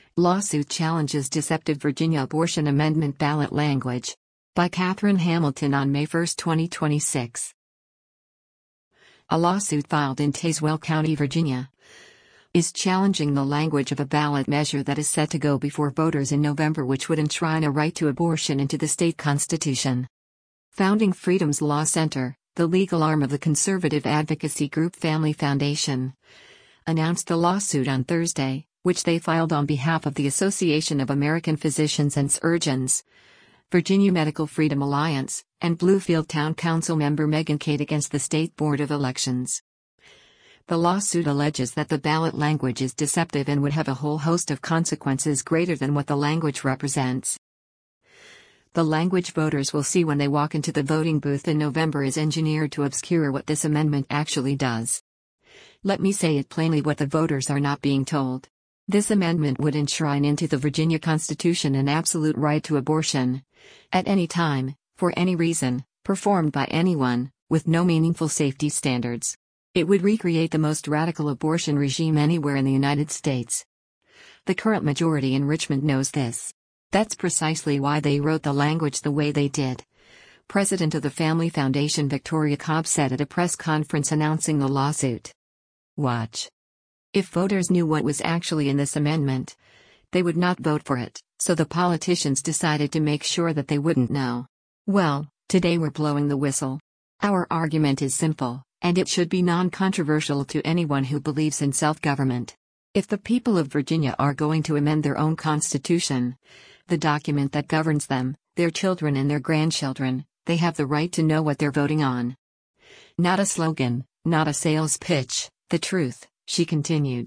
Lawsuit challenges deceptive Virginia abortion amendment ballot language. By Catherine Hamilton on May 1, 2026. A lawsuit filed in Tazewell County, Virginia, is challenging the language of a ballot measure that is set to go before voters in November, which would enshrine a right to abortion into the state constitution. Founding Freedom's Law Center, the legal arm of the conservative advocacy group Family Foundation, announced the lawsuit on Thursday, which they filed on behalf of the Association of American Physicians and Surgeons, Virginia Medical Freedom Alliance, and Bluefield Town Council member Megan Cate against the State Board of Elections. The lawsuit alleges that the ballot language is deceptive and would have a whole host of consequences greater than what the language represents. The language voters will see when they walk into the voting booth in November is engineered to obscure what this amendment actually does. Let me say it plainly what the voters are not being told. This amendment would enshrine into the Virginia Constitution an absolute right to abortion, at any time, for any reason, performed by anyone, with no meaningful safety standards. It would recreate the most radical abortion regime anywhere in the United States. The current majority in Richmond knows this. That's precisely why they wrote the language the way they did. President of the Family Foundation Victoria Cobb said at a press conference announcing the lawsuit. Watch. If voters knew what was actually in this amendment, they would not vote for it, so the politicians decided to make sure that they wouldn't know. Well, today we're blowing the whistle. Our argument is simple, and it should be non-controversial to anyone who believes in self-government. If the people of Virginia are going to amend their own constitution, the document that governs them, their children and their grandchildren, they have the right to know what they're voting on. Not a slogan, not a sales pitch, the truth, she continued.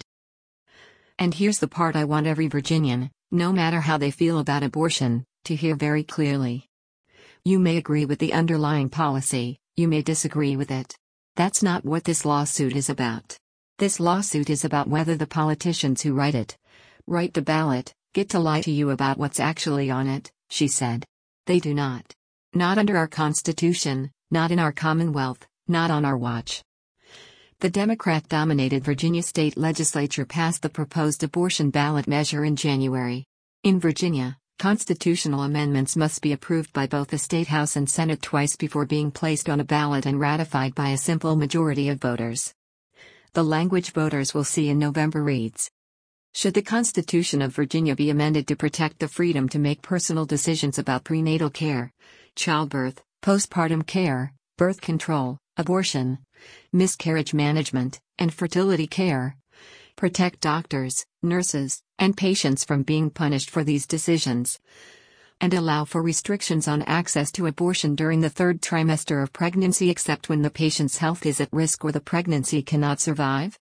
And here's the part I want every Virginian, no matter how they feel about abortion, to hear very clearly. You may agree with the underlying policy, you may disagree with it. That's not what this lawsuit is about. This lawsuit is about whether the politicians who write the ballot, get to lie to you about what's actually on it, she said. They do not. Not under our Constitution, not in our Commonwealth, not on our watch. The Democrat-dominated Virginia state legislature passed the proposed abortion ballot measure in January. In Virginia, constitutional amendments must be approved by both the State House and Senate twice before being placed on a ballot and ratified by a simple majority of voters. The language voters will see in November reads: should the Constitution of Virginia be amended to protect the freedom to make personal decisions about prenatal care, childbirth, postpartum care, birth control, abortion, miscarriage management, and fertility care, protect doctors, nurses, and patients from being punished for these decisions, and allow for restrictions on access to abortion during the third trimester of pregnancy except when the patient's health is at risk or the pregnancy cannot survive?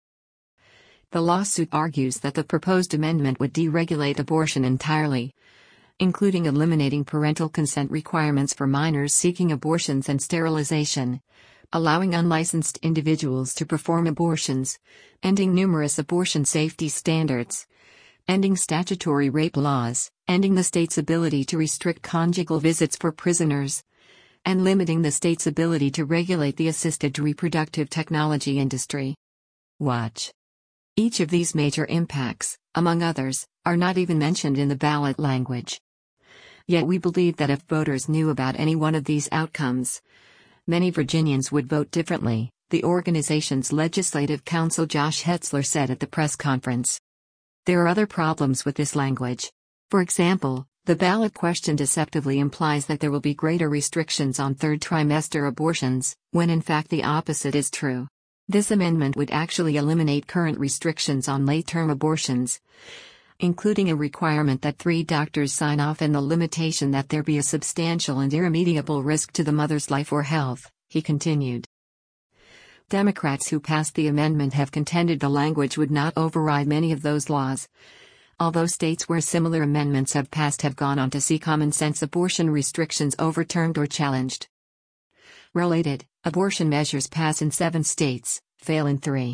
The lawsuit argues that the proposed amendment would deregulate abortion entirely, including eliminating parental consent requirements for minors seeking abortions and sterilization, allowing unlicensed individuals to perform abortions, ending numerous abortion safety standards, ending statutory rape laws, ending the state's ability to restrict conjugal visits for prisoners, and limiting the state's ability to regulate the assisted reproductive technology industry. Watch. Each of these major impacts, among others, are not even mentioned in the ballot language. Yet we believe that if voters knew about any one of these outcomes, many Virginians would vote differently, the organization's legislative counsel Josh Hetzler said at the press conference. There are other problems with this language. For example, the ballot question deceptively implies that there will be greater restrictions on third trimester abortions, when in fact the opposite is true. This amendment would actually eliminate current restrictions on late-term abortions, including a requirement that 3 doctors sign off and the limitation that there be a substantial and irremediable risk to the mother's life or health, he continued. Democrats who passed the amendment have contended the language would not override many of those laws, although states where similar amendments have passed have gone on to see common-sense abortion restrictions overturned or challenged. Related, abortion measures pass in 7 states, fail in 3.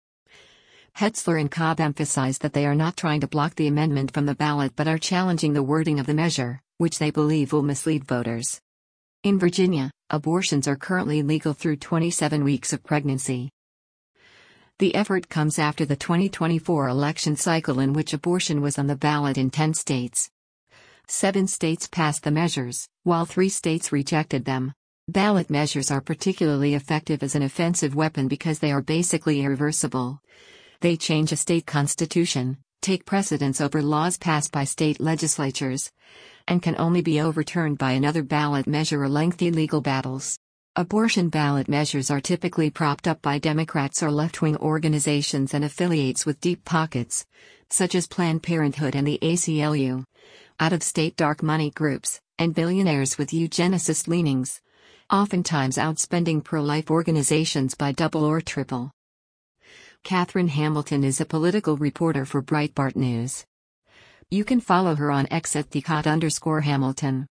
Hetzler and Cobb emphasized that they are not trying to block the amendment from the ballot but are challenging the wording of the measure, which they believe will mislead voters. In Virginia, abortions are currently legal through 27 weeks of pregnancy. The effort comes after the 2024 election cycle in which abortion was on the ballot in 10 states. 7 states passed the measures, while 3 states rejected them. Ballot measures are particularly effective as an offensive weapon because they are basically irreversible. They change a state constitution, take precedence over laws passed by state legislatures, and can only be overturned by another ballot measure or lengthy legal battles. Abortion ballot measures are typically propped up by Democrats or left-wing organizations and affiliates with deep pockets, such as Planned Parenthood and the ACLU, out-of-state dark money groups, and billionaires with eugenicist leanings, oftentimes outspending pro-life organizations by double or triple. Catherine Hamilton is a political reporter for Breitbart News. You can follow her on X at @thecot_Hamilton.